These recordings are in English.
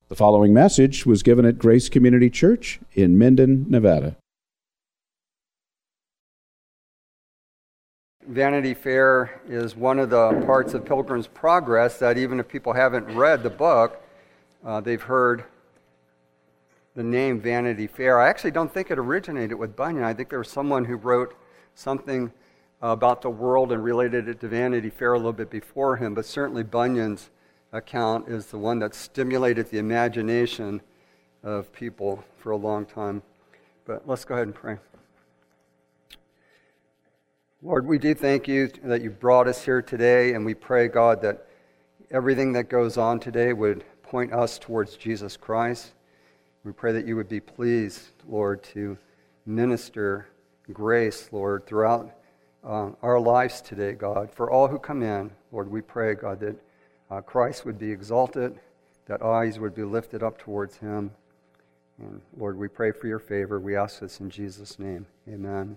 The following message was given at Grace Community Church in Minden, Nevada. Vanity Fair is one of the parts of Pilgrim's Progress that even if people haven't read the book, they've heard the name Vanity Fair. I actually don't think it originated with Bunyan. I think there was someone who wrote something about the world and related it to Vanity Fair a little bit before him, but certainly Bunyan's account is the one that stimulated the imagination of people for a long time. But let's go ahead and pray. Lord, we do thank you that you brought us here today, and we pray, God, that everything that goes on today would point us towards Jesus Christ. We pray that you would be pleased, Lord, to minister grace, Lord, throughout our lives today, God. For all who come in, Lord, we pray, God, that Christ would be exalted, that eyes would be lifted up towards him. And Lord, we pray for your favor. We ask this in Jesus' name. Amen.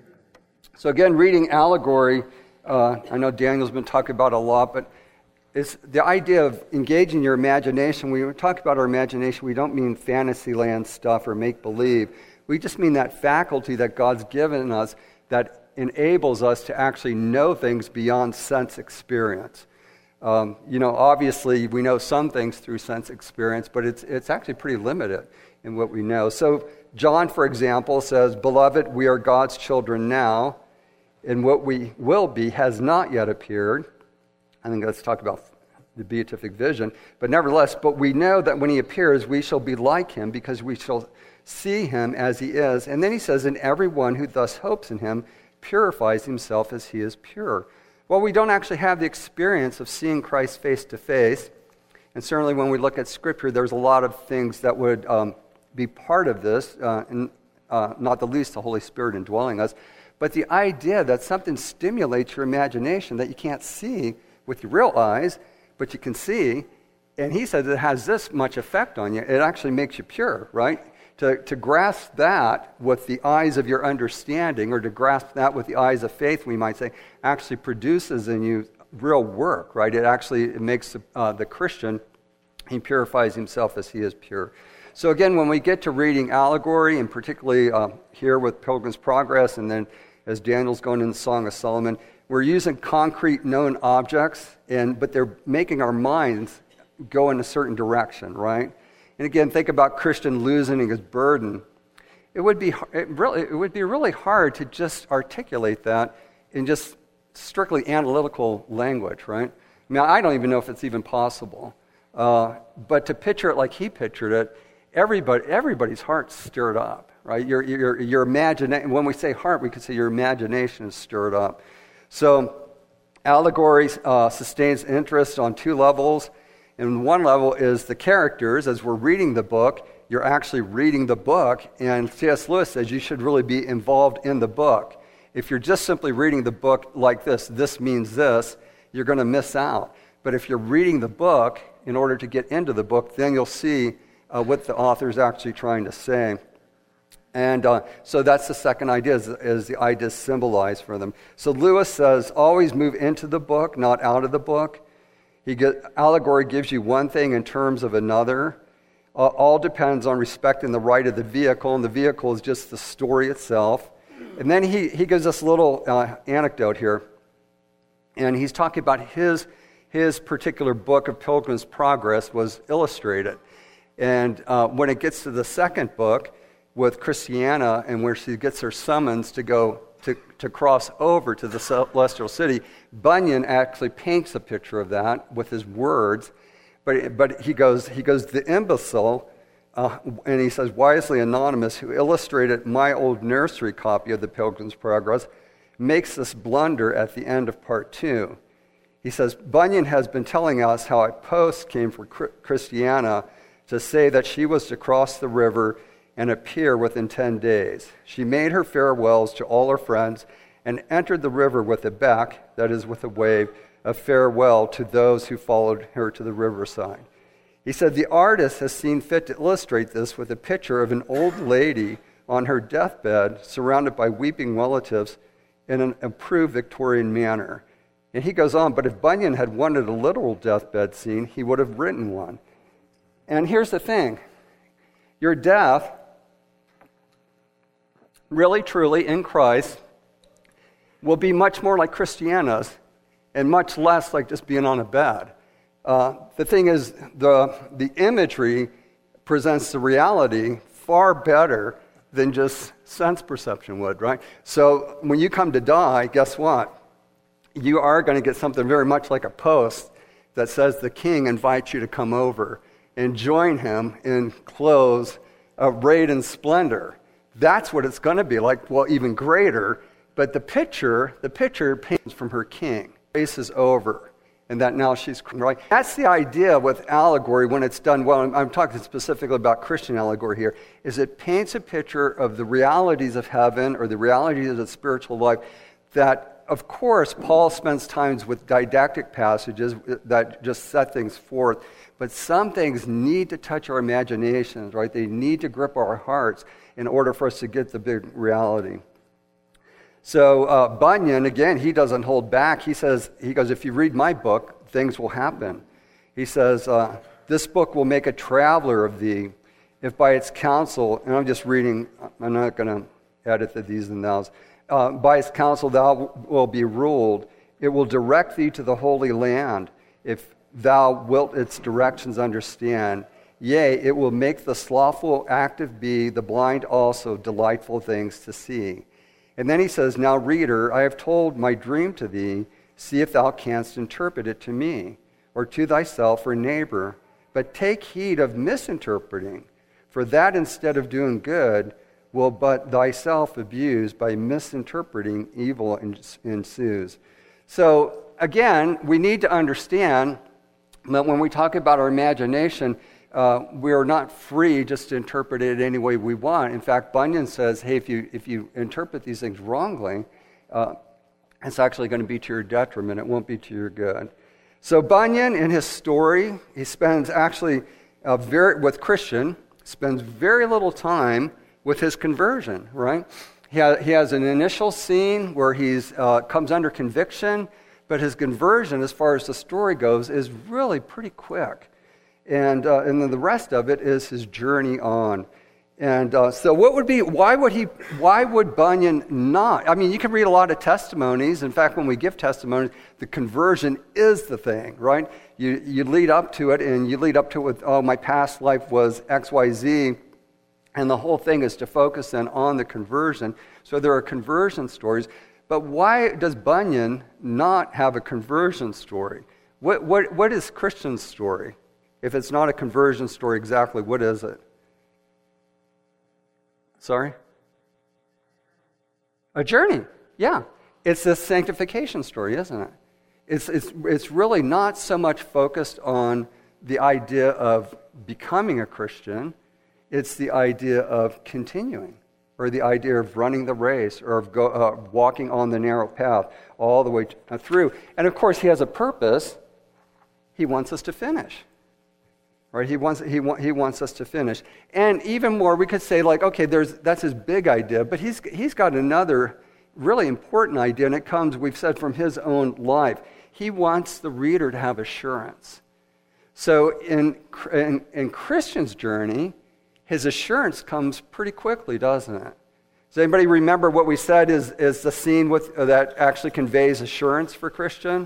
So again, reading allegory, I know Daniel's been talking about a lot, but it's the idea of engaging your imagination. When we talk about our imagination, we don't mean fantasyland stuff or make-believe. We just mean that faculty that God's given us that enables us to actually know things beyond sense experience. Obviously we know some things through sense experience, but it's actually pretty limited in what we know. So John, for example, says, "Beloved, we are God's children now, and what we will be has not yet appeared." I think let's talk about the beatific vision. But nevertheless, but we know that when he appears, we shall be like him, because we shall see him as he is. And then he says, "And everyone who thus hopes in him purifies himself as he is pure." Well, we don't actually have the experience of seeing Christ face to face. And certainly when we look at Scripture, there's a lot of things that would be part of this, and not the least the Holy Spirit indwelling us. But the idea that something stimulates your imagination that you can't see with your real eyes, but you can see, and he says it has this much effect on you, it actually makes you pure, right? To grasp that with the eyes of your understanding, or to grasp that with the eyes of faith, we might say, actually produces in you real work, right? It makes the Christian, he purifies himself as he is pure. So again, when we get to reading allegory, and particularly here with Pilgrim's Progress, and then as Daniel's going in the Song of Solomon, we're using concrete known objects, but they're making our minds go in a certain direction, right? And again, think about Christian loosening his burden. It would be really hard to just articulate that in just strictly analytical language, right? I mean, I don't even know if it's even possible. But to picture it like he pictured it, everybody's heart's stirred up, right? Your imagination. When we say heart, we could say your imagination is stirred up. So, allegory sustains interest on two levels. And one level is the characters. As we're reading the book, you're actually reading the book. And C.S. Lewis says you should really be involved in the book. If you're just simply reading the book like this means this, you're going to miss out. But if you're reading the book in order to get into the book, then you'll see what the author's actually trying to say. And so that's the second idea, is the ideas symbolized for them. So Lewis says, always move into the book, not out of the book. Allegory gives you one thing in terms of another. All depends on respecting the right of the vehicle, and the vehicle is just the story itself. And then he gives us a little anecdote here. And he's talking about his particular book of Pilgrim's Progress was illustrated. And when it gets to the second book with Christiana, and where she gets her summons to go to cross over to the celestial city, Bunyan actually paints a picture of that with his words. But he goes, the imbecile, and he says, wisely anonymous, who illustrated my old nursery copy of the Pilgrim's Progress, makes this blunder at the end of part 2. He says, Bunyan has been telling us how a post came for Christiana to say that she was to cross the river and appear within 10 days. She made her farewells to all her friends and entered the river with a beck, that is, with a wave, of farewell to those who followed her to the riverside. He said, the artist has seen fit to illustrate this with a picture of an old lady on her deathbed surrounded by weeping relatives in an approved Victorian manner. And he goes on, but if Bunyan had wanted a literal deathbed scene, he would have written one. And here's the thing. Your death, really, truly, in Christ, will be much more like Christiana's and much less like just being on a bed. The thing is, the imagery presents the reality far better than just sense perception would, right? So when you come to die, guess what? You are going to get something very much like a post that says the king invites you to come over and join him in clothes arrayed in splendor. That's what it's going to be like, well, even greater. But the picture paints from her king. Race is over, and that now she's right. That's the idea with allegory when it's done well. I'm talking specifically about Christian allegory here. Is it paints a picture of the realities of heaven or the realities of the spiritual life that, of course, Paul spends times with didactic passages that just set things forth. But some things need to touch our imaginations, right? They need to grip our hearts in order for us to get the big reality. So Bunyan, again, he doesn't hold back. He goes, if you read my book, things will happen. He says, this book will make a traveler of thee, if by its counsel, and I'm just reading, I'm not going to edit the these and thous, by its counsel thou will be ruled. It will direct thee to the holy land, if thou wilt its directions understand. Yea, it will make the slothful active be, the blind also, delightful things to see. And then he says, now, reader, I have told my dream to thee. See if thou canst interpret it to me, or to thyself or neighbor. But take heed of misinterpreting, for that instead of doing good, will but thyself abuse. By misinterpreting, evil ensues. So, again, we need to understand that when we talk about our imagination, we are not free just to interpret it any way we want. In fact, Bunyan says, hey, if you interpret these things wrongly, it's actually going to be to your detriment. It won't be to your good. So Bunyan, in his story, he spends actually, with Christian, spends very little time with his conversion, right? He has an initial scene where he comes under conviction, but his conversion, as far as the story goes, is really pretty quick. And then the rest of it is his journey on. And so why would Bunyan not? I mean, you can read a lot of testimonies. In fact, when we give testimonies, the conversion is the thing, right? You lead up to it, and you lead up to it with, oh, my past life was XYZ. And the whole thing is to focus then on the conversion. So there are conversion stories. But why does Bunyan not have a conversion story? What is Christian's story? If it's not a conversion story, exactly what is it? Sorry? A journey, yeah. It's this sanctification story, isn't it? It's really not so much focused on the idea of becoming a Christian. It's the idea of continuing, or the idea of running the race, or of walking on the narrow path all the way through. And of course, he has a purpose. He wants us to finish. Right? He wants us to finish. And even more, we could say, like, okay, that's his big idea, but he's got another really important idea, and it comes, we've said, from his own life. He wants the reader to have assurance. So in Christian's journey, his assurance comes pretty quickly, doesn't it? Does anybody remember what we said is the scene that actually conveys assurance for Christian?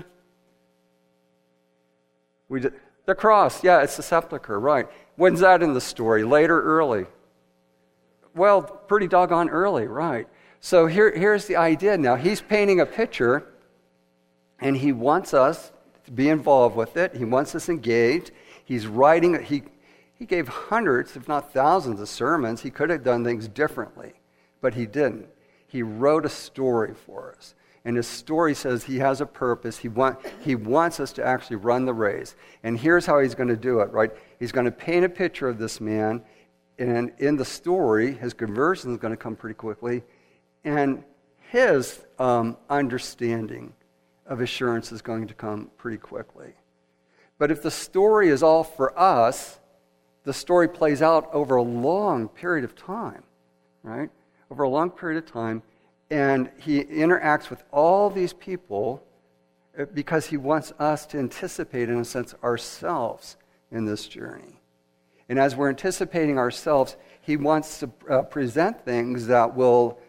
The cross, yeah, it's the sepulcher, right. When's that in the story? Late or early? Well, pretty doggone early, right. So here's the idea now. He's painting a picture, and he wants us to be involved with it. He wants us engaged. He's writing, he gave hundreds, if not thousands, of sermons. He could have done things differently, but he didn't. He wrote a story for us. And his story says he has a purpose. He wants us to actually run the race. And here's how he's going to do it, right? He's going to paint a picture of this man. And in the story, his conversion is going to come pretty quickly. And his understanding of assurance is going to come pretty quickly. But if the story is all for us, the story plays out over a long period of time, right? Over a long period of time. And he interacts with all these people because he wants us to anticipate, in a sense, ourselves in this journey. And as we're anticipating ourselves, he wants to present things that will,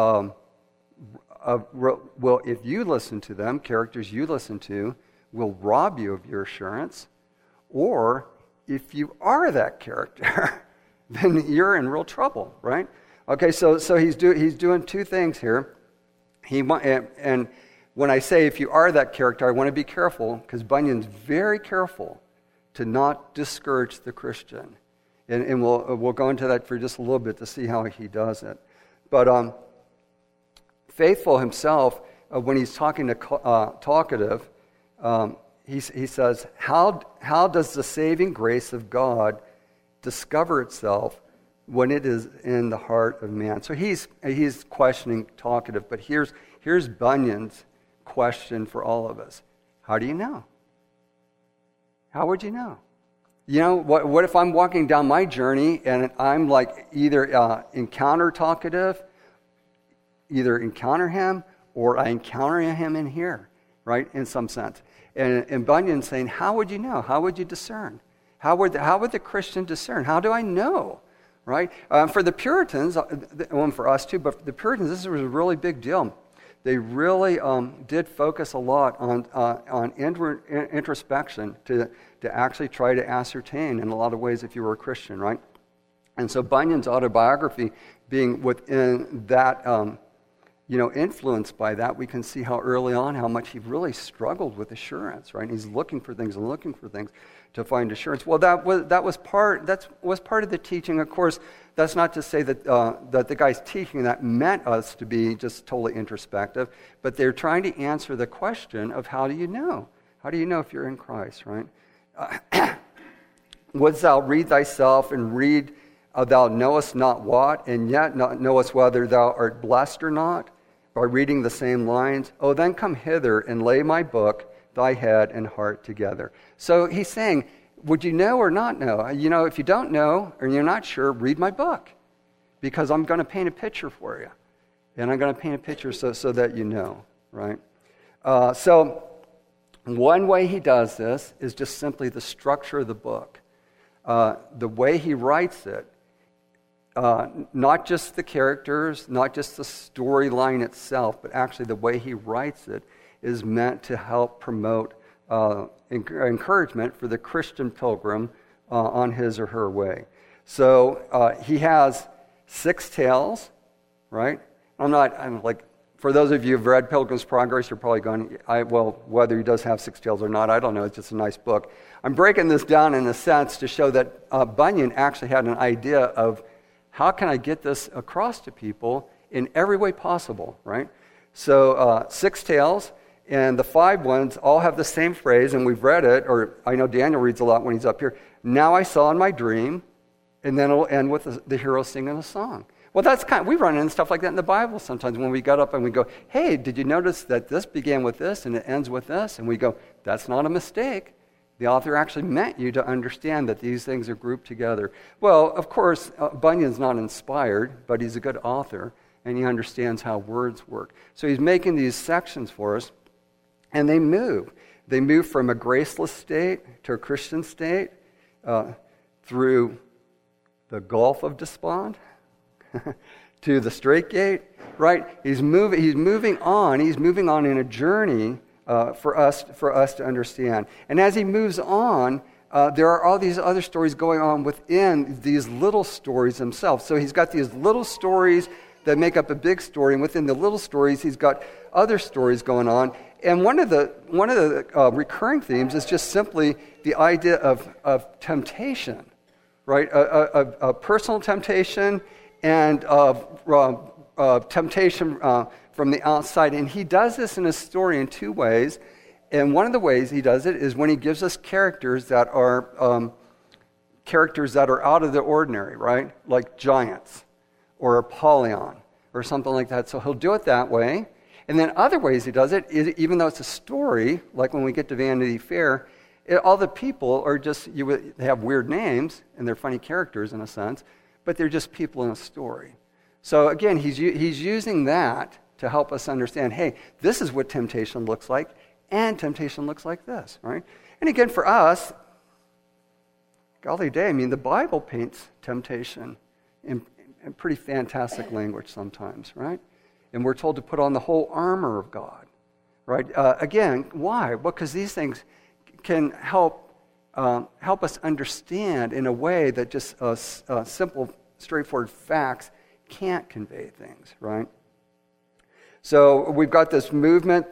if you listen to them, characters you listen to, will rob you of your assurance. Or if you are that character, then you're in real trouble, right? Okay, so he's doing two things here. And when I say if you are that character, I want to be careful, because Bunyan's very careful to not discourage the Christian. And we'll go into that for just a little bit to see how he does it. But Faithful himself, when he's talking to Talkative, he says, how does the saving grace of God discover itself when it is in the heart of man? So he's questioning Talkative, but here's Bunyan's question for all of us. How do you know? How would you know? You know, what if I'm walking down my journey and I'm like either encounter Talkative, either encounter him, or I encounter him in here, right, in some sense. And Bunyan's saying, how would you know? How would you discern? How would the Christian discern? How do I know? Right? For the Puritans, and for us too, but for the Puritans, this was a really big deal. They really did focus a lot on introspection to actually try to ascertain in a lot of ways if you were a Christian, right? And so Bunyan's autobiography being within that, influenced by that, we can see how early on how much he really struggled with assurance, right? He's looking for things to find assurance. Well, that was part of the teaching. Of course, that's not to say that the guys teaching that meant us to be just totally introspective, but they're trying to answer the question of how do you know? How do you know if you're in Christ, right? Wouldst thou read thyself and read thou knowest not what, and yet not knowest whether thou art blessed or not, by reading the same lines? Oh, then come hither and lay my book, thy head and heart together. So he's saying, would you know or not know? You know, if you don't know or you're not sure, read my book, because I'm going to paint a picture for you. And I'm going to paint a picture so that you know, right? So one way he does this is just simply the structure of the book. The way he writes it, not just the characters, not just the storyline itself, but actually the way he writes it is meant to help promote encouragement for the Christian pilgrim on his or her way. So he has 6 tales, right? I'm like, for those of you who've read Pilgrim's Progress, you're probably going, whether he does have 6 tales or not, I don't know. It's just a nice book. I'm breaking this down in a sense to show that Bunyan actually had an idea of how can I get this across to people in every way possible, right? So 6 tales, and the 5 ones all have the same phrase, and we've read it, or I know Daniel reads a lot when he's up here. Now I saw in my dream, and then it'll end with the hero singing a song. Well, we run into stuff like that in the Bible sometimes when we got up and we go, hey, did you notice that this began with this and it ends with this? And we go, that's not a mistake. The author actually meant you to understand that these things are grouped together. Well, of course, Bunyan's not inspired, but he's a good author, and he understands how words work. So he's making these sections for us, and they move. They move from a graceless state to a Christian state through the gulf of despond to the straight gate, right? He's moving on in a journey for us to understand. And as he moves on, there are all these other stories going on within these little stories themselves. So he's got these little stories that make up a big story, and within the little stories, he's got other stories going on. And one of the recurring themes is just simply the idea of temptation, right? A personal temptation and temptation from the outside. And he does this in his story in 2 ways. And one of the ways he does it is when he gives us characters that are out of the ordinary, right? Like giants or Apollyon or something like that. So he'll do it that way. And then other ways he does it, even though it's a story, like when we get to Vanity Fair, all the people are just, they have weird names and they're funny characters in a sense, but they're just people in a story. So again, he's using that to help us understand, hey, this is what temptation looks like, and temptation looks like this, right? And again, for us, golly day, I mean, the Bible paints temptation in pretty fantastic language sometimes, right? And we're told to put on the whole armor of God, right? Again, why? Well, because these things can help us understand in a way that just simple, straightforward facts can't convey things, right? So we've got this movement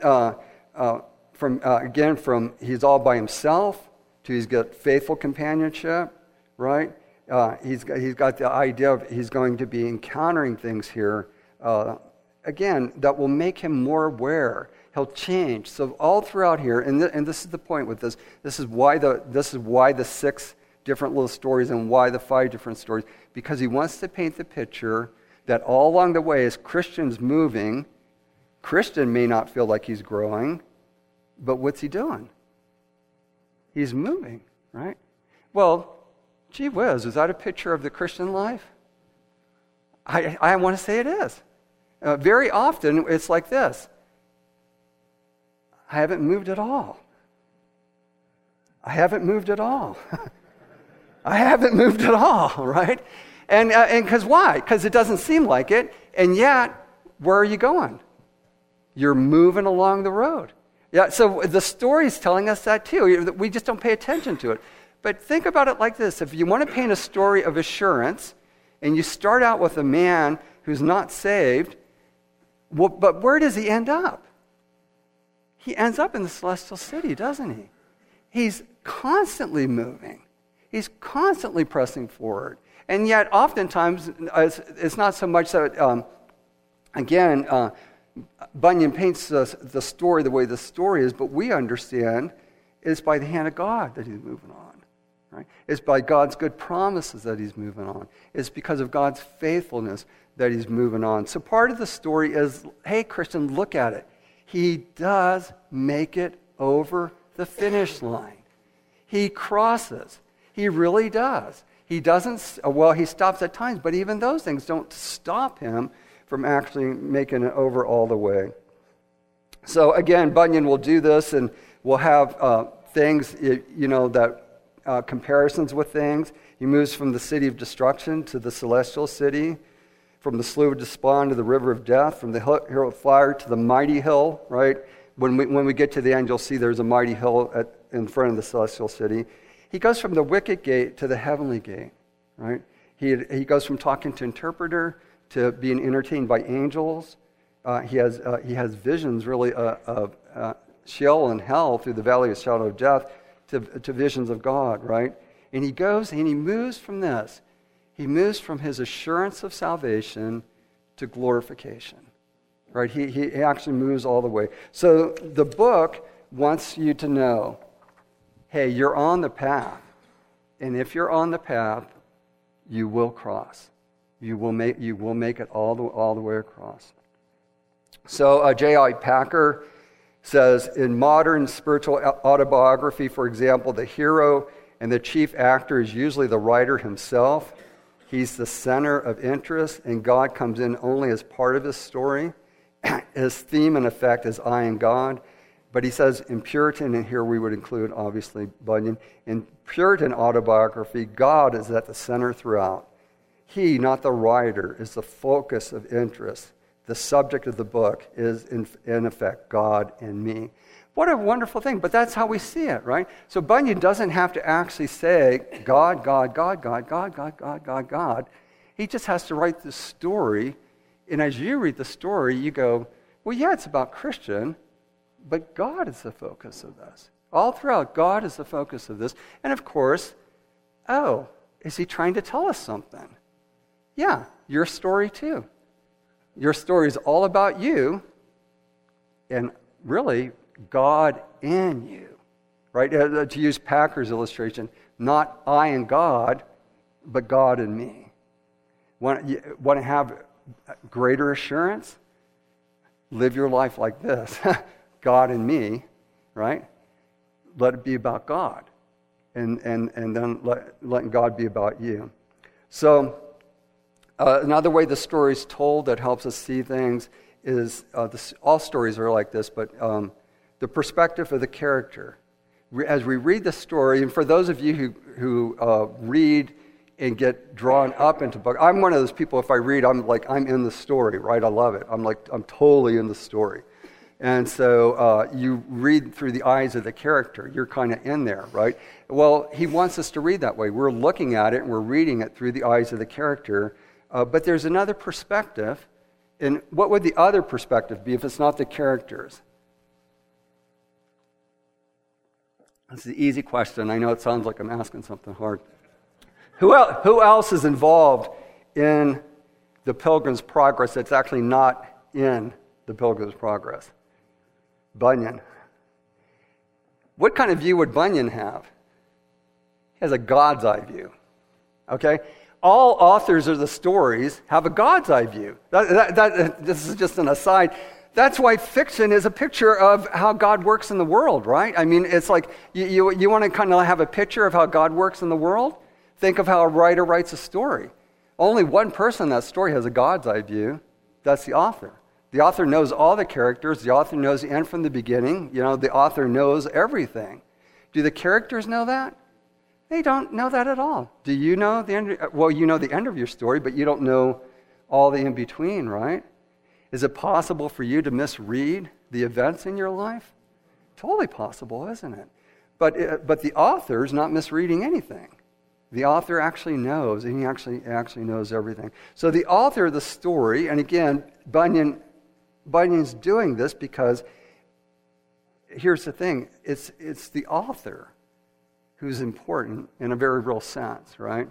from he's all by himself to he's got faithful companionship, right? He's got the idea of he's going to be encountering things here, again, that will make him more aware. He'll change. So all throughout here, and this is the point with this. This is why the 6 different little stories and why the 5 different stories, because he wants to paint the picture that all along the way, as Christian's moving, Christian may not feel like he's growing, but what's he doing? He's moving, right? Well, gee whiz, is that a picture of the Christian life? I want to say it is. Very often, it's like this. I haven't moved at all. I haven't moved at all. I haven't moved at all, right? And because why? Because it doesn't seem like it, and yet, where are you going? You're moving along the road. Yeah, so the story's telling us that too. We just don't pay attention to it. But think about it like this. If you want to paint a story of assurance, and you start out with a man who's not saved, well, but where does he end up? He ends up in the celestial city, doesn't he? He's constantly moving. He's constantly pressing forward. And yet, oftentimes, it's not so much that, Bunyan paints the story the way the story is, but we understand it's by the hand of God that he's moving on. Right? It's by God's good promises that he's moving on. It's because of God's faithfulness that he's moving on. So part of the story is, hey, Christian, look at it. He does make it over the finish line. He crosses. He really does. He doesn't, he stops at times, but even those things don't stop him from actually making it over all the way. So again, Bunyan will do this, and we'll have things, comparisons with things. He moves from the city of destruction to the celestial city, from the slough of despond to the river of death, from the hill of fire to the mighty hill, right? When we get to the end, you'll see there's a mighty hill in front of the celestial city. He goes from the wicket gate to the heavenly gate, right? He goes from talking to interpreter to being entertained by angels. He has visions, really, of Sheol and hell through the valley of the shadow of death to visions of God, right? And he goes and he moves from this. He moves from his assurance of salvation to glorification, right? He actually moves all the way. So the book wants you to know, hey, you're on the path. And if you're on the path, you will cross. You will make it all the way across. So J.I. Packer says, in modern spiritual autobiography, for example, the hero and the chief actor is usually the writer himself. He's the center of interest, and God comes in only as part of his story. His theme, in effect, is I and God. But he says in Puritan, and here we would include, obviously, Bunyan, in Puritan autobiography, God is at the center throughout. He, not the writer, is the focus of interest. The subject of the book is, in effect, God and me. What a wonderful thing, but that's how we see it, right? So Bunyan doesn't have to actually say, God, God, God, God, God, God, God, God, God. He just has to write the story, and as you read the story, you go, well, yeah, it's about Christian, but God is the focus of this. All throughout, God is the focus of this. And of course, is he trying to tell us something? Yeah, your story too. Your story is all about you, and really, God in you, right? To use Packer's illustration, not I and God, but God and me. Want to have greater assurance? Live your life like this. God and me, right? Let it be about God. And then letting God be about you. So, another way the story is told that helps us see things is, all stories are like this, but the perspective of the character. as we read the story, and for those of you who read and get drawn up into book, I'm one of those people, if I read, I'm in the story, right? I love it. I'm totally in the story. And so you read through the eyes of the character. You're kind of in there, right? Well, he wants us to read that way. We're looking at it and we're reading it through the eyes of the character. But there's another perspective. And what would the other perspective be if it's not the characters? That's the easy question. I know it sounds like I'm asking something hard. Who else is involved in the Pilgrim's Progress that's actually not in the Pilgrim's Progress? Bunyan. What kind of view would Bunyan have? He has a God's eye view. Okay? All authors of the stories have a God's eye view. This is just an aside. That's why fiction is a picture of how God works in the world, right? I mean, it's like you want to kind of have a picture of how God works in the world? Think of how a writer writes a story. Only one person in that story has a God's eye view. That's the author. The author knows all the characters. The author knows the end from the beginning. You know, the author knows everything. Do the characters know that? They don't know that at all. Do you know the end? Well, you know the end of your story, but you don't know all the in-between, right? Is it possible for you to misread the events in your life? Totally possible, isn't it? But the author's not misreading anything. The author actually knows, and he actually knows everything. So the author of the story, and again, Bunyan's doing this because here's the thing: it's the author who's important in a very real sense, right?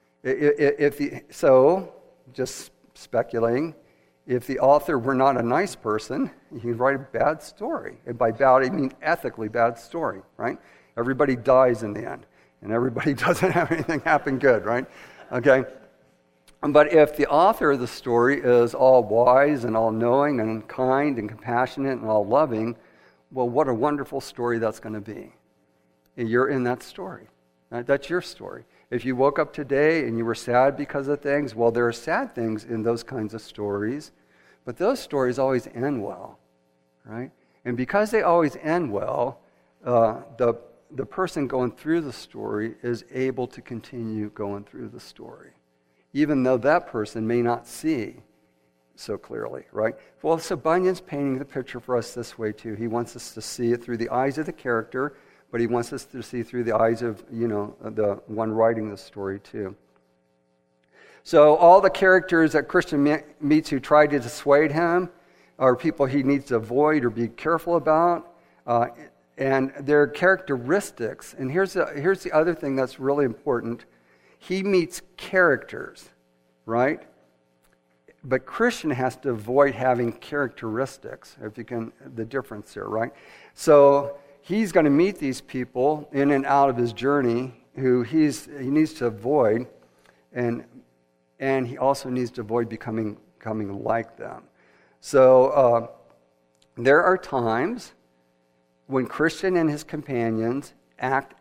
So, just speculating, if the author were not a nice person, he'd write a bad story. And by bad, I mean ethically bad story, right? Everybody dies in the end, and everybody doesn't have anything happen good, right? Okay? But if the author of the story is all wise and all knowing and kind and compassionate and all loving, well, what a wonderful story that's going to be. You're in that story. Right? That's your story. If you woke up today and you were sad because of things, well, there are sad things in those kinds of stories, but those stories always end well, right? And because they always end well, the person going through the story is able to continue going through the story, even though that person may not see so clearly, right? Well, so Bunyan's painting the picture for us this way too. He wants us to see it through the eyes of the character, but he wants us to see through the eyes of, the one writing the story too. So all the characters that Christian meets who try to dissuade him are people he needs to avoid or be careful about, and their characteristics. And here's the other thing that's really important. He meets characters, right? But Christian has to avoid having characteristics, if you can, the difference there, right? So he's going to meet these people in and out of his journey who he needs to avoid, and he also needs to avoid becoming like them. So there are times when Christian and his companions act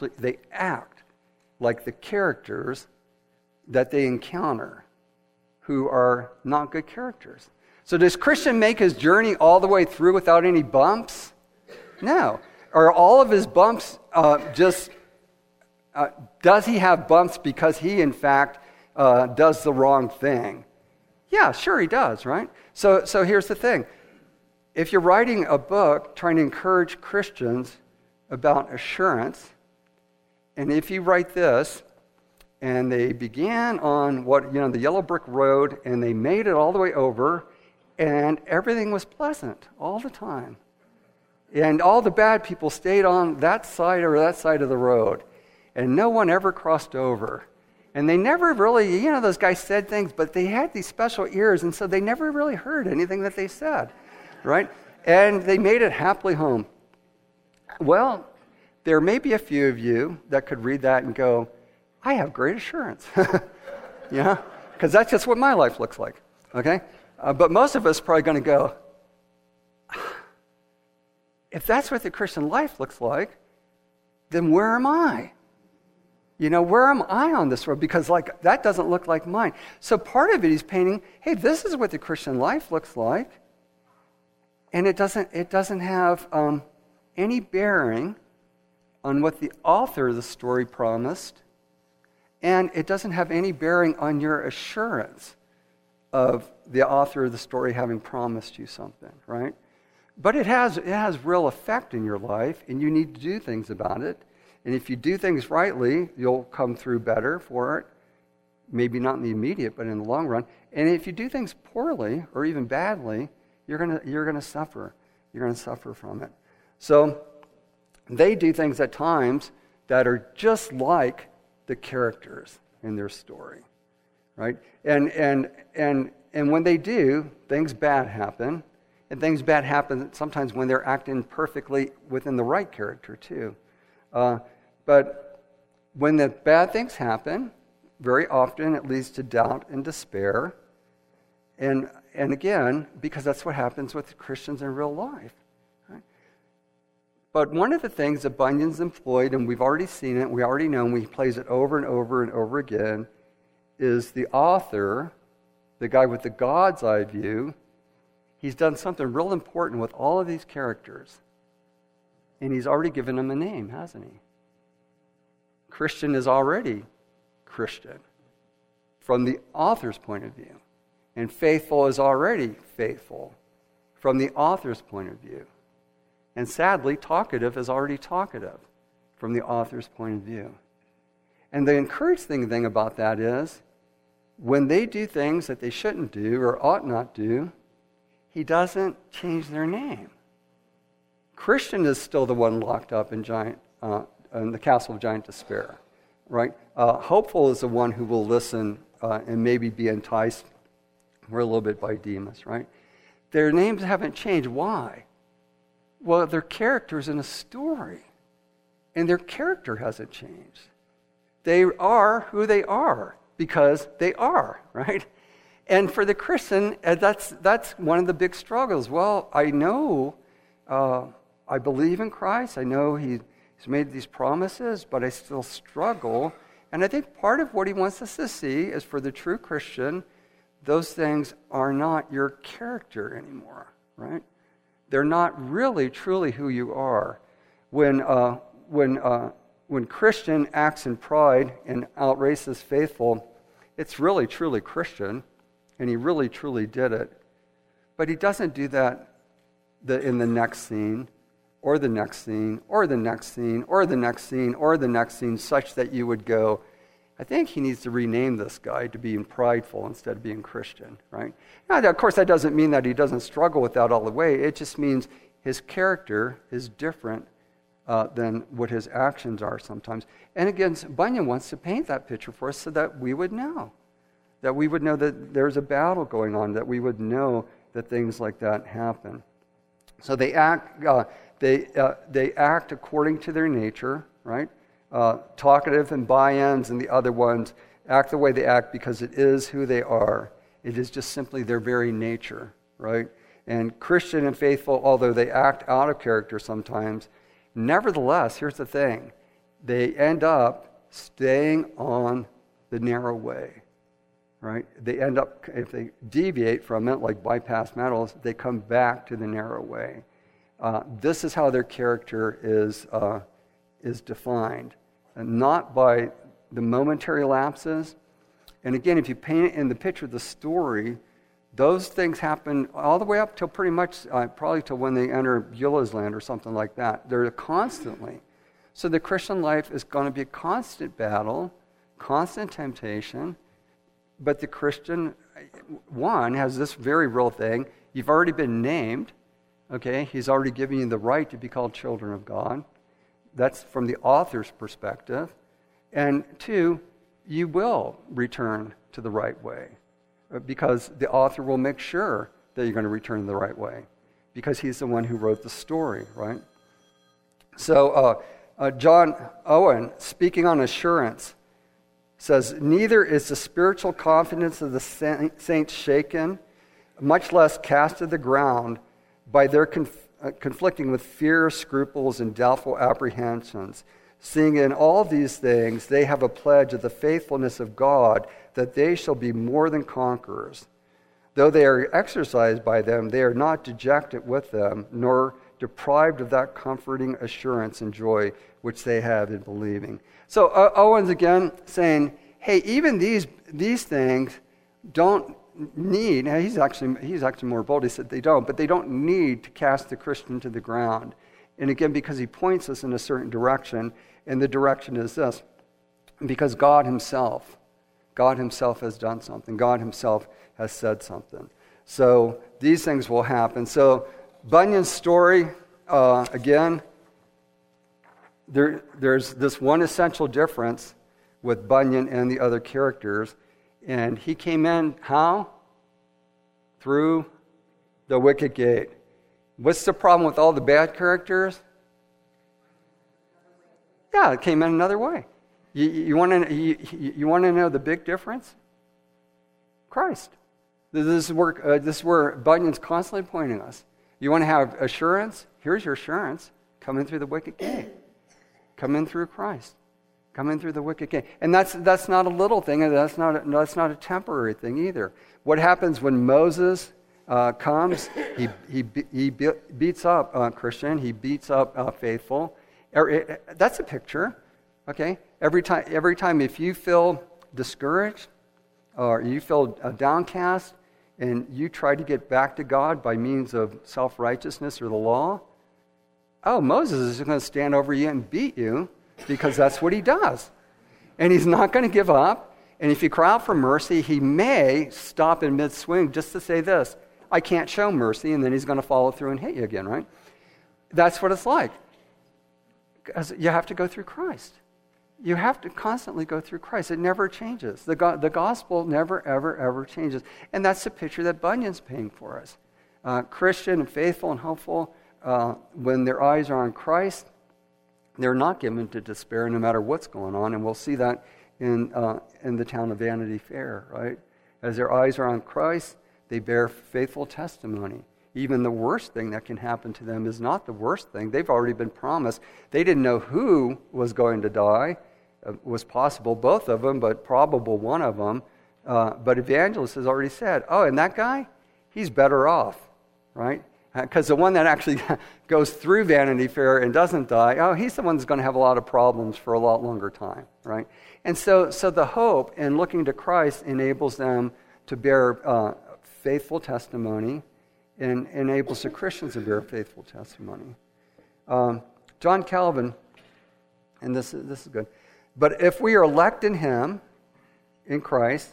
like the characters that they encounter who are not good characters. So does Christian make his journey all the way through without any bumps? No. Are all of his bumps does he have bumps because he, in fact, does the wrong thing? Yeah, sure he does, right? So here's the thing. If you're writing a book trying to encourage Christians about assurance, and if you write this, and they began on the yellow brick road, and they made it all the way over, and everything was pleasant all the time. And all the bad people stayed on that side of the road. And no one ever crossed over. And they never really, those guys said things, but they had these special ears, and so they never really heard anything that they said, right? And they made it happily home. Well, there may be a few of you that could read that and go, I have great assurance. Because that's just what my life looks like, okay? But most of us are probably going to go, if that's what the Christian life looks like, then where am I? Where am I on this road? Because that doesn't look like mine. So part of it he's painting, hey, this is what the Christian life looks like. And it doesn't have any bearing on what the author of the story promised, and it doesn't have any bearing on your assurance of the author of the story having promised you something, right? But it has real effect in your life, and you need to do things about it. And if you do things rightly, you'll come through better for it. Maybe not in the immediate, but in the long run. And if you do things poorly or even badly, you're gonna suffer. You're gonna suffer from it. So they do things at times that are just like the characters in their story, right? And when they do, things bad happen. And things bad happen sometimes when they're acting perfectly within the right character too. But when the bad things happen, very often it leads to doubt and despair. And again, because that's what happens with Christians in real life. Right? But one of the things that Bunyan's employed, and we've already seen it, we already know, and he plays it over and over and over again, is the author, the guy with the God's eye view. He's done something real important with all of these characters. And he's already given them a name, hasn't he? Christian is already Christian from the author's point of view. And faithful is already faithful from the author's point of view. And sadly, talkative is already talkative from the author's point of view. And the encouraging thing about that is when they do things that they shouldn't do or ought not do, he doesn't change their name. Christian is still the one locked up in the castle of giant despair, right? Hopeful is the one who will listen and maybe be enticed for a little bit by Demas, right? Their names haven't changed. Why? Well, they're characters in a story, and their character hasn't changed. They are who they are because they are, right? And for the Christian, that's one of the big struggles. Well, I know, I believe in Christ. I know He's made these promises, but I still struggle. And I think part of what he wants us to see is for the true Christian, those things are not your character anymore, right? They're not really, truly who you are. When Christian acts in pride and outraces faithful, it's really, truly Christian. And he really, truly did it. But he doesn't do that in the next scene, or the next scene, or the next scene, or the next scene, or the next scene, such that you would go, I think he needs to rename this guy to being prideful instead of being Christian, right? Now, of course, that doesn't mean that he doesn't struggle with that all the way. It just means his character is different than what his actions are sometimes. And again, Bunyan wants to paint that picture for us so that we would know. That we would know that there's a battle going on, that we would know that things like that happen. So they act according to their nature, right? Talkative and buy-ins and the other ones act the way they act because it is who they are. It is just simply their very nature, right? And Christian and faithful, although they act out of character sometimes, nevertheless, here's the thing. They end up staying on the narrow way. Right? They end up, if they deviate from it, like bypass metals, they come back to the narrow way. This is how their character is defined, and not by the momentary lapses. And again, if you paint it in the picture of the story, those things happen all the way up till pretty much, probably till when they enter Beulah's land or something like that. They're constantly. So the Christian life is going to be a constant battle, constant temptation. But the Christian, one, has this very real thing. You've already been named, okay? He's already given you the right to be called children of God. That's from the author's perspective. And two, you will return to the right way because the author will make sure that you're going to return the right way because he's the one who wrote the story, right? So John Owen, speaking on assurance, says, neither is the spiritual confidence of the saints shaken, much less cast to the ground by their conflicting with fear, scruples, and doubtful apprehensions, seeing in all these things they have a pledge of the faithfulness of God, that they shall be more than conquerors. Though they are exercised by them, they are not dejected with them, nor deprived of that comforting assurance and joy which they have in believing. So Owen's again saying, hey, even these things don't need, now he's actually more bold, he said they don't, but they don't need to cast the Christian to the ground. And again, because he points us in a certain direction, and the direction is this, because God himself has done something. God himself has said something. So these things will happen. So Bunyan's story, again, there's this one essential difference with Bunyan and the other characters. And he came in, how? Through the wicket gate. What's the problem with all the bad characters? Yeah, it came in another way. You want to know the big difference? Christ. This is where Bunyan's constantly pointing us. You want to have assurance? Here's your assurance. Come in through the wicket gate. Come in through Christ. Come in through the wicket gate. And that's not a little thing, and that's not a temporary thing either. What happens when Moses comes? He beats up Christian. He beats up faithful. That's a picture. Okay. Every time if you feel discouraged or you feel downcast and you try to get back to God by means of self-righteousness or the law, Moses is going to stand over you and beat you because that's what he does. And he's not going to give up. And if you cry out for mercy, he may stop in mid-swing just to say this, I can't show mercy, and then he's going to follow through and hit you again, right? That's what it's like. Because you have to go through Christ. You have to constantly go through Christ. It never changes. The gospel never, ever, ever changes. And that's the picture that Bunyan's painting for us. Christian and faithful and hopeful, when their eyes are on Christ, they're not given to despair no matter what's going on. And we'll see that in the town of Vanity Fair, right? As their eyes are on Christ, they bear faithful testimony. Even the worst thing that can happen to them is not the worst thing. They've already been promised. They didn't know who was going to die. It was possible both of them, but probable one of them. But Evangelist has already said, and that guy, he's better off, right? Because the one that actually goes through Vanity Fair and doesn't die, he's the one that's going to have a lot of problems for a lot longer time, right? And so the hope in looking to Christ enables them to bear faithful testimony and enables the Christians to bear faithful testimony. John Calvin, and this is good, but if we are elect in him, in Christ,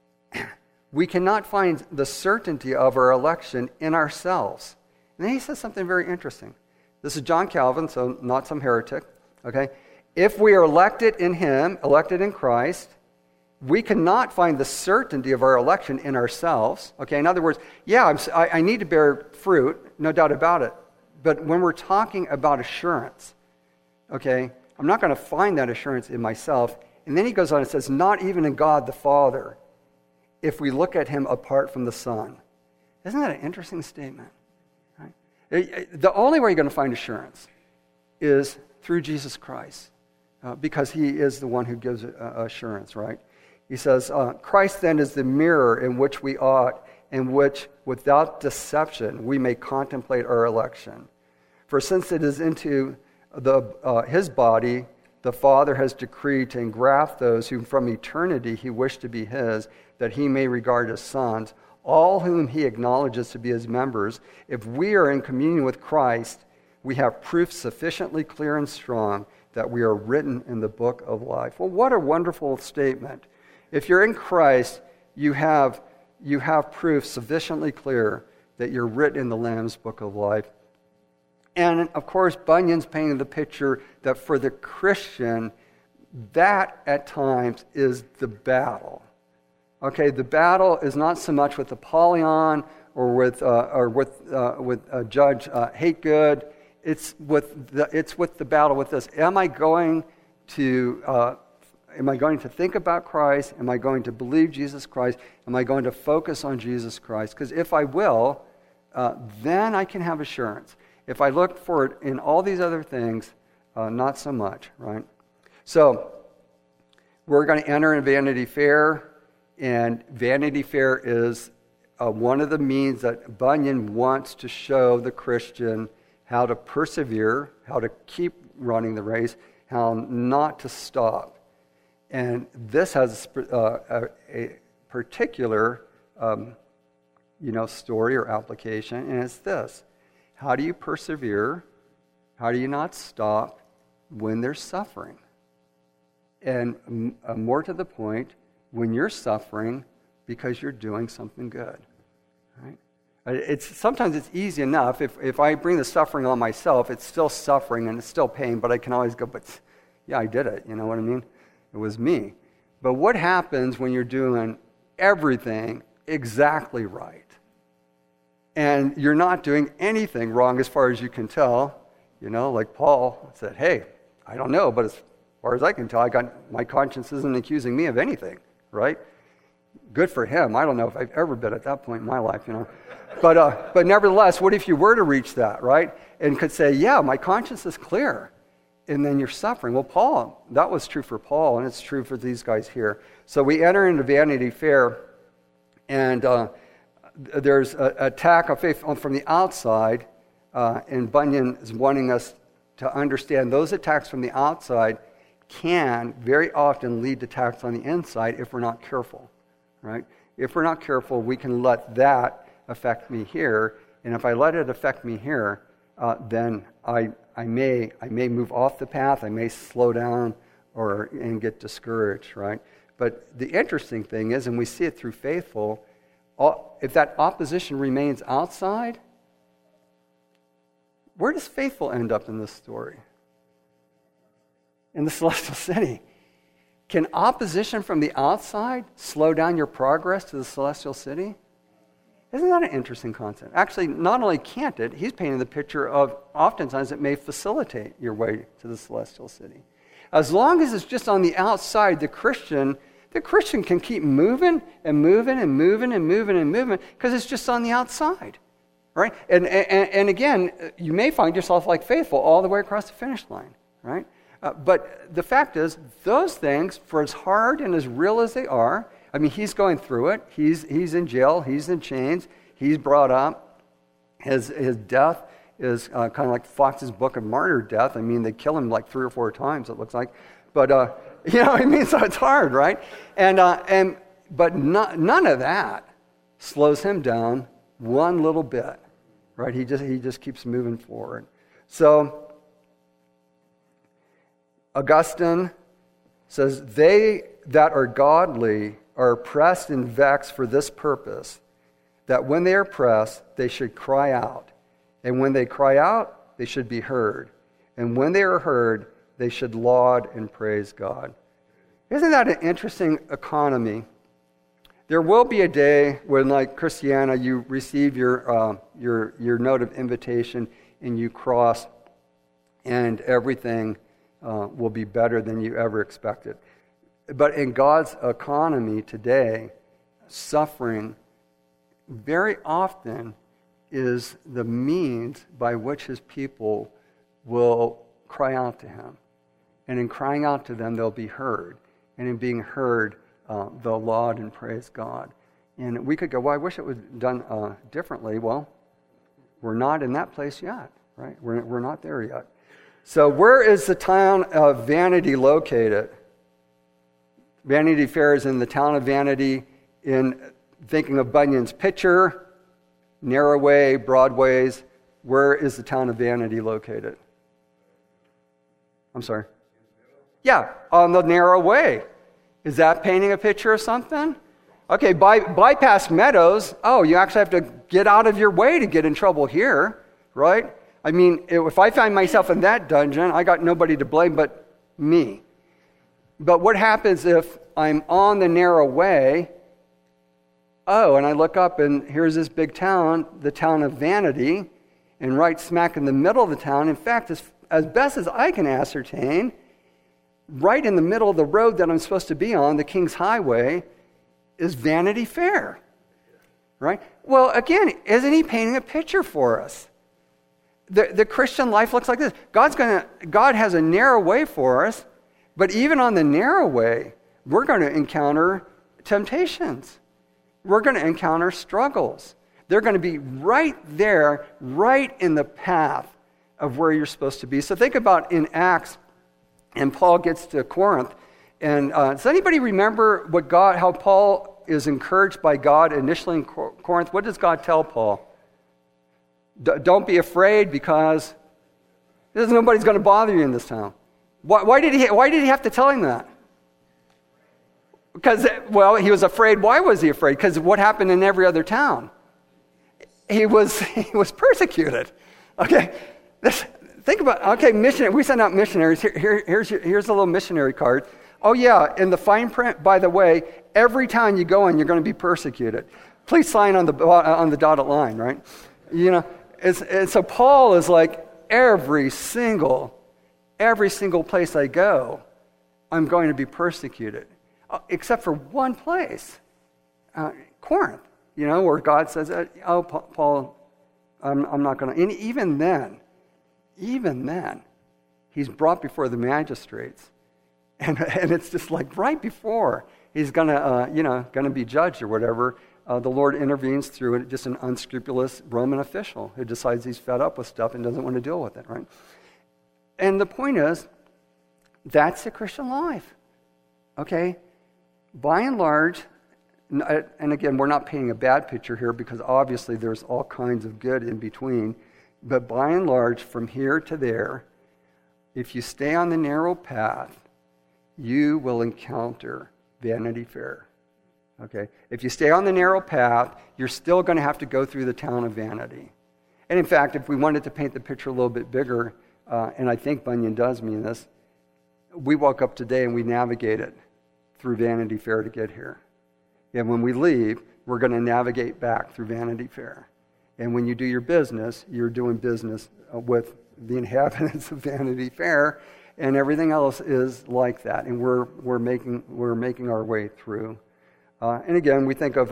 we cannot find the certainty of our election in ourselves. And then he says something very interesting. This is John Calvin, so not some heretic. Okay? If we are elected in him, elected in Christ, we cannot find the certainty of our election in ourselves. Okay? In other words, I need to bear fruit, no doubt about it. But when we're talking about assurance, okay, I'm not going to find that assurance in myself. And then he goes on and says, not even in God the Father, if we look at him apart from the Son. Isn't that an interesting statement? Right? The only way you're going to find assurance is through Jesus Christ, because he is the one who gives assurance, right? He says, Christ then is the mirror in which we ought, in which without deception we may contemplate our election. For since it is into his body the Father has decreed to engraft those whom from eternity he wished to be his, that he may regard as sons, all whom he acknowledges to be his members. If we are in communion with Christ, we have proof sufficiently clear and strong that we are written in the book of life. Well, what a wonderful statement. If you're in Christ, you have proof sufficiently clear that you're written in the Lamb's book of life. And of course, Bunyan's painting the picture that for the Christian, that at times is the battle. Okay, the battle is not so much with Apollyon or with Judge Hategood. It's with the battle with this. Am I going to think about Christ? Am I going to believe Jesus Christ? Am I going to focus on Jesus Christ? Because if I will, then I can have assurance. If I look for it in all these other things, not so much, right? So, we're going to enter in Vanity Fair, and Vanity Fair is one of the means that Bunyan wants to show the Christian how to persevere, how to keep running the race, how not to stop. And this has a particular story or application, and it's this. How do you persevere? How do you not stop when there's suffering? And more to the point, when you're suffering because you're doing something good. Right? Sometimes it's easy enough. If I bring the suffering on myself, it's still suffering and it's still pain, but I can always go, but yeah, I did it. You know what I mean? It was me. But what happens when you're doing everything exactly right? And you're not doing anything wrong as far as you can tell. Like Paul said, hey, I don't know, but as far as I can tell, my conscience isn't accusing me of anything, right? Good for him. I don't know if I've ever been at that point in my life, But nevertheless, what if you were to reach that, right? And could say, yeah, my conscience is clear. And then you're suffering. Well, that was true for Paul, and it's true for these guys here. So we enter into Vanity Fair, and there's an attack of faith from the outside, and Bunyan is wanting us to understand those attacks from the outside can very often lead to attacks on the inside if we're not careful, right? If we're not careful, we can let that affect me here, and if I let it affect me here, then I may move off the path, I may slow down and get discouraged, right? But the interesting thing is, and we see it through Faithful, if that opposition remains outside, where does Faithful end up in this story? In the celestial city. Can opposition from the outside slow down your progress to the celestial city? Isn't that an interesting concept? Actually, not only can't it, he's painting the picture of oftentimes it may facilitate your way to the celestial city. As long as it's just on the outside, the Christian can keep moving and moving and moving and moving and moving because it's just on the outside, right? And again, you may find yourself like Faithful all the way across the finish line, right? But the fact is, those things, for as hard and as real as they are, I mean, he's going through it. He's in jail. He's in chains. He's brought up. His death is kind of like Fox's Book of Martyr death. I mean, they kill him like 3 or 4 times, it looks like. But, I mean, so it's hard, right? But none of that slows him down one little bit, right? He just keeps moving forward. So Augustine says, they that are godly are oppressed and vexed for this purpose, that when they are pressed, they should cry out. And when they cry out, they should be heard. And when they are heard, they should laud and praise God. Isn't that an interesting economy? There will be a day when, like Christiana, you receive your note of invitation and you cross, and everything will be better than you ever expected. But in God's economy today, suffering very often is the means by which his people will cry out to him. And in crying out to them, they'll be heard. And in being heard, they'll laud and praise God. And we could go, well, I wish it was done differently. Well, we're not in that place yet, right? We're not there yet. So where is the town of Vanity located? Vanity Fair is in the town of Vanity. In thinking of Bunyan's picture, narrow way, broad ways, where is the town of Vanity located? I'm sorry. Yeah, on the narrow way. Is that painting a picture of something? Okay, bypass Meadows. Oh, you actually have to get out of your way to get in trouble here, right? I mean, if I find myself in that dungeon, I got nobody to blame but me. But what happens if I'm on the narrow way? Oh, and I look up and here's this big town, the town of Vanity, and right smack in the middle of the town, in fact, as best as I can ascertain, right in the middle of the road that I'm supposed to be on, the King's Highway, is Vanity Fair, right? Well, again, isn't he painting a picture for us? The Christian life looks like this. God has a narrow way for us, but even on the narrow way, we're going to encounter temptations. We're going to encounter struggles. They're going to be right there, right in the path of where you're supposed to be. So think about in Acts, and Paul gets to Corinth. And does anybody remember how Paul is encouraged by God initially in Corinth? What does God tell Paul? Don't be afraid, because nobody's going to bother you in this town. Why did he have to tell him that? Because, he was afraid. Why was he afraid? Because what happened in every other town? He was persecuted. Okay, think about, missionary. We send out missionaries. Here's a little missionary card. Oh yeah, in the fine print, by the way, every town you go in, you're going to be persecuted. Please sign on the dotted line, right? And so Paul is like, every single place I go, I'm going to be persecuted, except for one place, Corinth. Where God says, Paul, I'm not going to. And even then, he's brought before the magistrates, and it's just like right before he's going to be judged or whatever. The Lord intervenes through just an unscrupulous Roman official who decides he's fed up with stuff and doesn't want to deal with it, right? And the point is, that's the Christian life, okay? By and large, and again, we're not painting a bad picture here, because obviously there's all kinds of good in between, but by and large, from here to there, if you stay on the narrow path, you will encounter Vanity Fair. Okay? If you stay on the narrow path, you're still going to have to go through the town of vanity. And in fact, if we wanted to paint the picture a little bit bigger, and I think Bunyan does mean this, we woke up today and we navigated through Vanity Fair to get here. And when we leave, we're going to navigate back through Vanity Fair. And when you do your business, you're doing business with the inhabitants of Vanity Fair, and everything else is like that. And we're making our way through. And again, we think of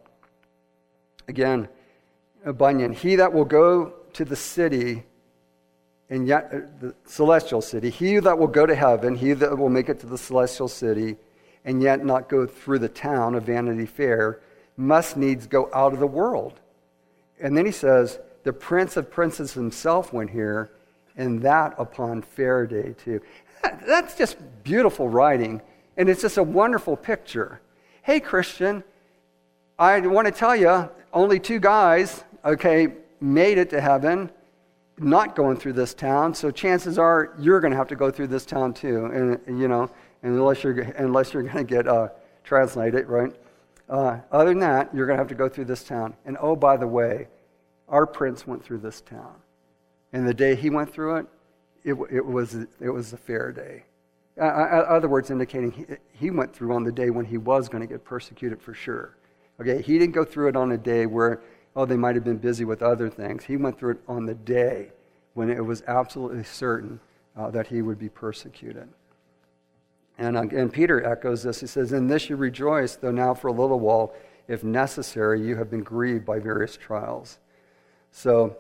Bunyan. He that will go to the city, and yet the celestial city. He that will go to heaven. He that will make it to the celestial city, and yet not go through the town of Vanity Fair, must needs go out of the world. And then he says, the Prince of Princes himself went here, and that upon fair day too. That's just beautiful writing, and it's just a wonderful picture. Hey, Christian, I want to tell you, only 2 guys, made it to heaven, not going through this town, so chances are you're going to have to go through this town too, and unless you're going to get translated, right? Other than that, you're going to have to go through this town. And oh, by the way, our prince went through this town, and the day he went through it, it was a fair day. Other words, indicating he went through on the day when he was going to get persecuted for sure. Okay, he didn't go through it on a day where they might have been busy with other things. He went through it on the day when it was absolutely certain that he would be persecuted. And again, Peter echoes this. He says, "In this you rejoice, though now for a little while, if necessary, you have been grieved by various trials." So,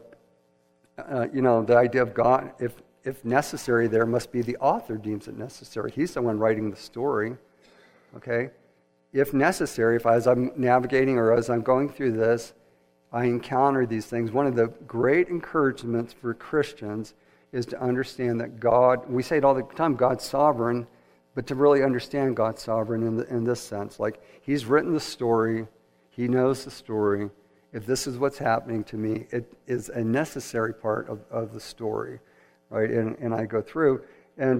the idea of God, if necessary, there must be the author deems it necessary. He's the one writing the story. Okay? If necessary, as I'm navigating or as I'm going through this, I encounter these things. One of the great encouragements for Christians is to understand that God, we say it all the time, God's sovereign, but to really understand God's sovereign in this sense. Like, He's written the story. He knows the story. If this is what's happening to me, it is a necessary part of the story, right? And I go through, and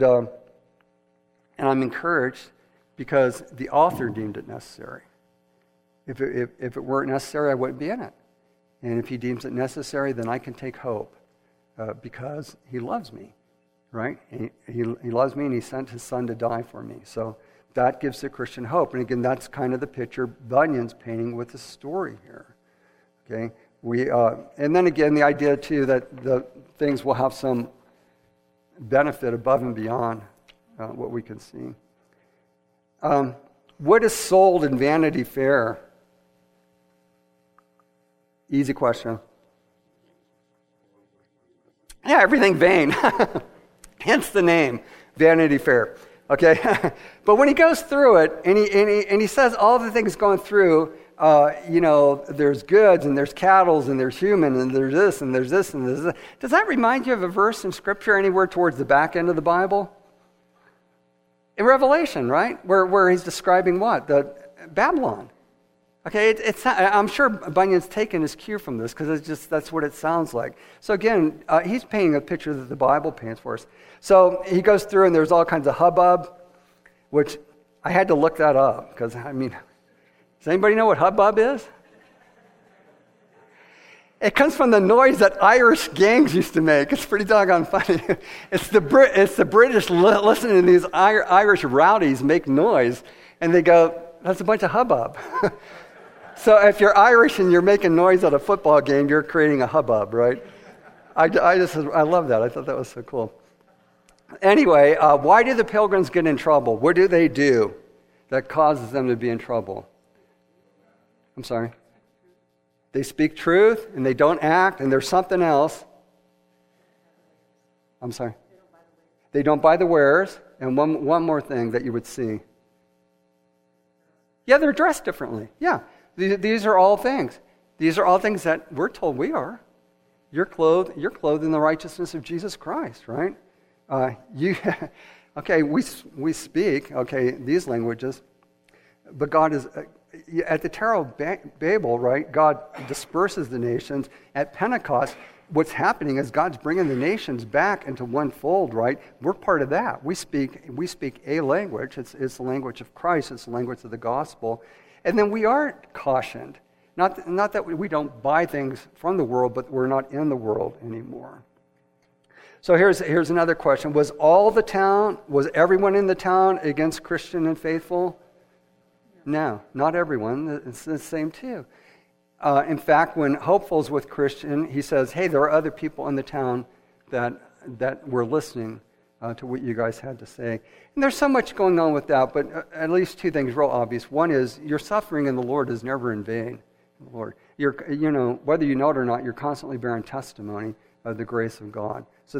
I'm encouraged because the author deemed it necessary. If it weren't necessary, I wouldn't be in it. And if He deems it necessary, then I can take hope because He loves me, right? He loves me, and He sent His Son to die for me. So that gives the Christian hope. And again, that's kind of the picture Bunyan's painting with the story here. Okay, and then again, the idea too that the things will have some benefit above and beyond what we can see. What is sold in Vanity Fair? Easy question. Yeah, everything vain. Hence the name, Vanity Fair. Okay, but when he goes through it, and he says all the things going through, there's goods, and there's cattle, and there's human, and there's this, and there's this, and there's this. Does that remind you of a verse in Scripture anywhere towards the back end of the Bible? In Revelation, right? Where he's describing what? The Babylon. Okay, I'm sure Bunyan's taken his cue from this because that's what it sounds like. So again, he's painting a picture that the Bible paints for us. So he goes through and there's all kinds of hubbub, which I had to look that up because, does anybody know what hubbub is? It comes from the noise that Irish gangs used to make. It's pretty doggone funny. It's the British listening to these Irish rowdies make noise, and they go, that's a bunch of hubbub. So if you're Irish and you're making noise at a football game, you're creating a hubbub, right? I love that. I thought that was so cool. Anyway, why do the pilgrims get in trouble? What do they do that causes them to be in trouble? I'm sorry? They speak truth and they don't act, and there's something else. I'm sorry? They don't buy the wares. And one more thing that you would see. Yeah, they're dressed differently. Yeah. These are all things. These are all things that we're told we are. You're clothed in the righteousness of Jesus Christ, right? We speak, these languages, but God is, at the Tower of Babel, right, God disperses the nations. At Pentecost, what's happening is God's bringing the nations back into one fold, right? We're part of that. We speak a language. It's the language of Christ. It's the language of the gospel. And then we are cautioned. Not that we don't buy things from the world, but we're not in the world anymore. So here's another question. Was everyone in the town against Christian and faithful? No, not everyone. It's the same too. In fact, when Hopeful's with Christian, he says, hey, there are other people in the town that were listening to what you guys had to say. And there's so much going on with that, but at least two things real obvious. One is your suffering in the Lord is never in vain. Lord, whether you know it or not, you're constantly bearing testimony of the grace of God. So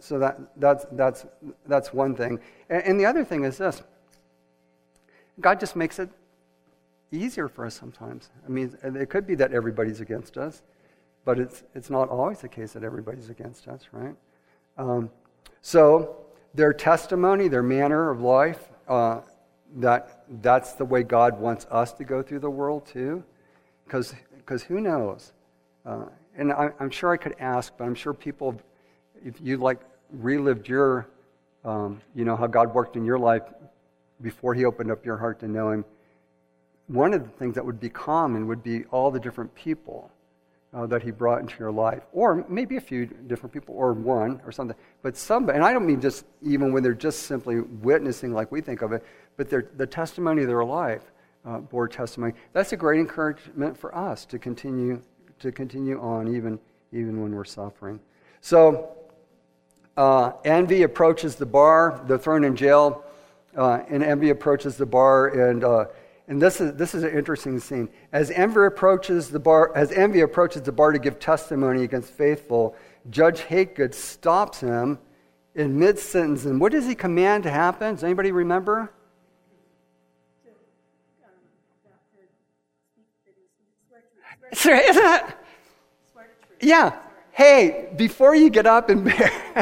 that's one thing. And the other thing is this: God just makes it easier for us sometimes. It could be that everybody's against us, but it's not always the case that everybody's against us, right? So their testimony, their manner of life, that's the way God wants us to go through the world too. Because who knows? And I'm sure I could ask, but I'm sure people, if you relived your, how God worked in your life before He opened up your heart to know Him, one of the things that would be common would be all the different people that He brought into your life, or maybe a few different people, or one, or something. But somebody, and I don't mean just even when they're just simply witnessing like we think of it, but the testimony of their life, bore testimony. That's a great encouragement for us to continue on, even when we're suffering. So, envy approaches the bar. They're thrown in jail, and envy approaches the bar, and this is an interesting scene. As envy approaches the bar to give testimony against faithful, Judge Hakegood stops him in mid-sentence. And what does he command to happen? Does anybody remember? Isn't it? Yeah. Hey, before you get up and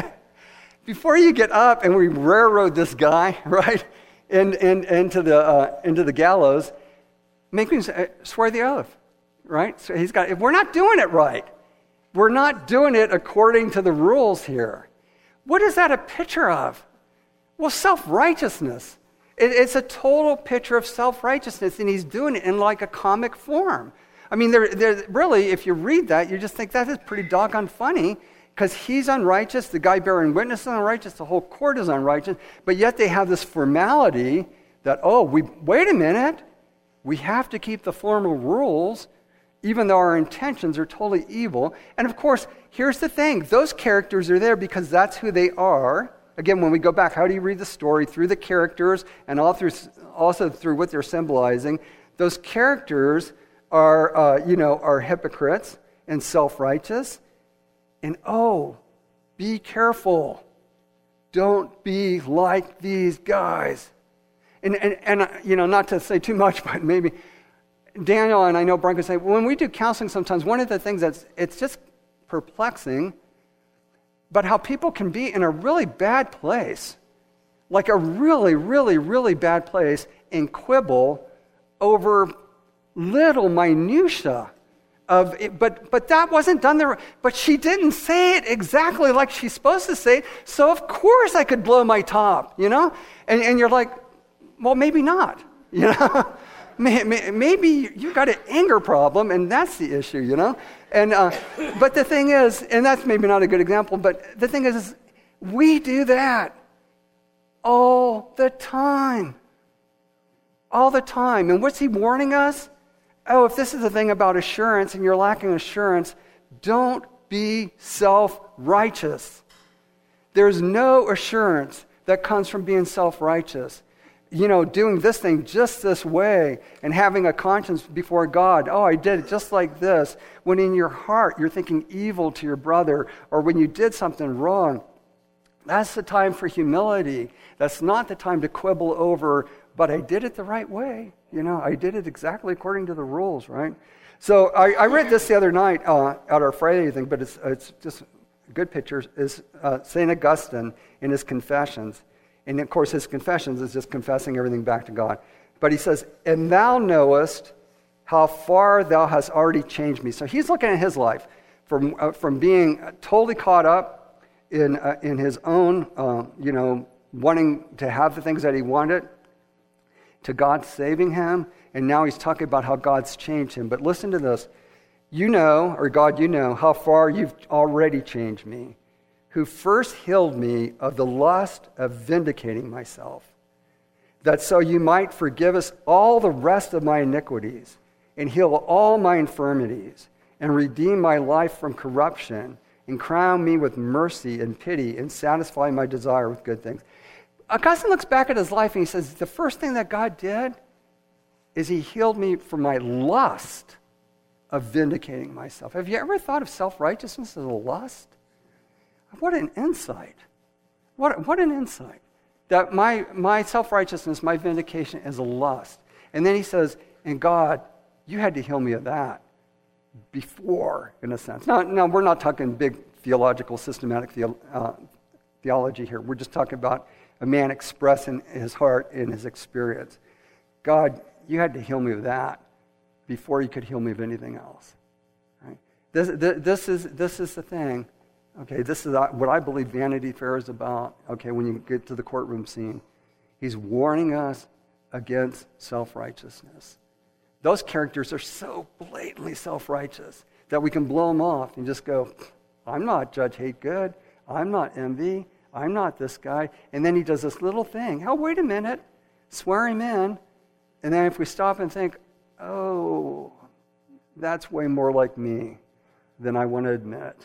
we railroad this guy, right, into the gallows, make him swear the oath, right? So we're not doing it right. We're not doing it according to the rules here. What is that a picture of? Well, self-righteousness. It's a total picture of self-righteousness, and he's doing it in like a comic form. There really, if you read that, you just think that is pretty doggone funny, because he's unrighteous, the guy bearing witness is unrighteous, the whole court is unrighteous, but yet they have this formality that, wait a minute, we have to keep the formal rules, even though our intentions are totally evil. And of course, here's the thing, those characters are there because that's who they are. Again, when we go back, how do you read the story? Through the characters, and also through what they're symbolizing. Those characters are hypocrites and self-righteous. And be careful. don't be like these guys. And not to say too much, but maybe Daniel and I know Brian could say, when we do counseling sometimes, one of the things it's just perplexing, but how people can be in a really bad place, like a really, really, really bad place, and quibble over little minutia of it, but that wasn't done there. But she didn't say it exactly like she's supposed to say it, so of course I could blow my top, And you're like, well, maybe not, Maybe you've got an anger problem, and that's the issue, And but the thing is, and that's maybe not a good example, but the thing is we do that all the time. All the time. And what's he warning us? Oh, if this is the thing about assurance and you're lacking assurance, don't be self-righteous. There's no assurance that comes from being self-righteous. Doing this thing just this way and having a conscience before God. Oh, I did it just like this. When in your heart you're thinking evil to your brother, or when you did something wrong, that's the time for humility. That's not the time to quibble over, but I did it the right way. I did it exactly according to the rules, right? So I read this the other night at our Friday thing, but it's just good pictures, is St. Augustine in his Confessions. And of course, his Confessions is just confessing everything back to God. But he says, and thou knowest how far thou hast already changed me. So he's looking at his life from being totally caught up in his own, wanting to have the things that he wanted, to God saving him. And now he's talking about how God's changed him. But listen to this. God, how far you've already changed me, who first healed me of the lust of vindicating myself, that so you might forgive us all the rest of my iniquities, and heal all my infirmities, and redeem my life from corruption, and crown me with mercy and pity, and satisfy my desire with good things. Augustine looks back at his life and he says, the first thing that God did is he healed me from my lust of vindicating myself. Have you ever thought of self-righteousness as a lust? What an insight. What an insight. That my self-righteousness, my vindication is a lust. And then he says, and God, you had to heal me of that before, in a sense. Now we're not talking big theological, systematic theology here. We're just talking about a man expressing his heart in his experience. God, you had to heal me of that before you could heal me of anything else. Right? This is the thing. Okay, this is what I believe Vanity Fair is about. Okay, when you get to the courtroom scene, he's warning us against self-righteousness. Those characters are so blatantly self-righteous that we can blow them off and just go, I'm not judge hate good. I'm not envy. I'm not this guy. And then he does this little thing. Oh, wait a minute. Swear him in. And then if we stop and think, oh, that's way more like me than I want to admit.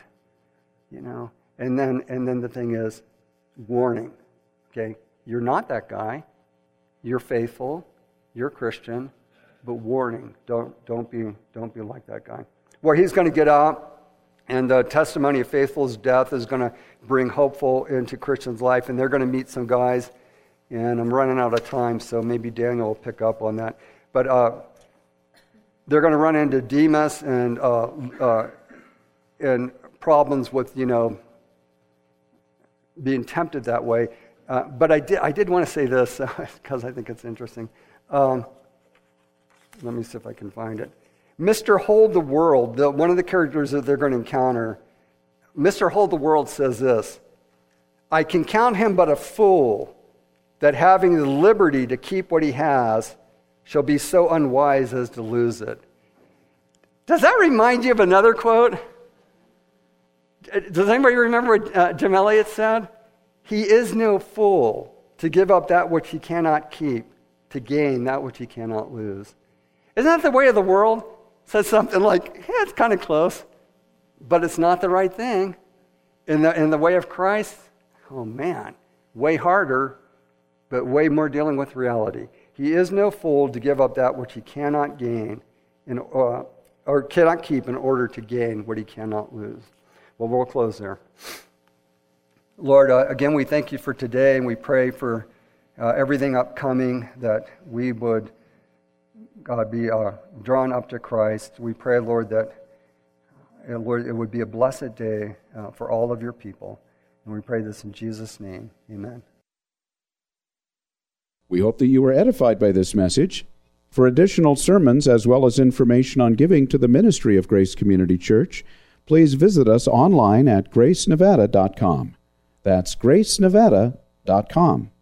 And then the thing is, warning. Okay, you're not that guy. You're faithful. You're Christian, but warning. Don't be like that guy. Well, he's going to get out, and the testimony of faithful's death is going to bring hopeful into Christian's life, and they're going to meet some guys. And I'm running out of time, so maybe Daniel will pick up on that. But they're going to run into Demas and problems with, being tempted that way. But I did want to say this because I think it's interesting. Let me see if I can find it. Mr. Hold the World, one of the characters that they're going to encounter, Mr. Hold the World says this, I can count him but a fool that having the liberty to keep what he has shall be so unwise as to lose it. Does that remind you of another quote? Does anybody remember what Jim Elliot said? He is no fool to give up that which he cannot keep, to gain that which he cannot lose. Isn't that the way of the world? It says something like, yeah, it's kind of close, but it's not the right thing. In the way of Christ, oh man, way harder, but way more dealing with reality. He is no fool to give up that which he cannot gain, or cannot keep in order to gain what he cannot lose. Well, we'll close there. Lord, again, we thank you for today, and we pray for everything upcoming, that we would, God, be drawn up to Christ. We pray, Lord, that Lord, it would be a blessed day for all of your people. And we pray this in Jesus' name. Amen. We hope that you were edified by this message. For additional sermons as well as information on giving to the ministry of Grace Community Church, please visit us online at gracenevada.com. That's gracenevada.com.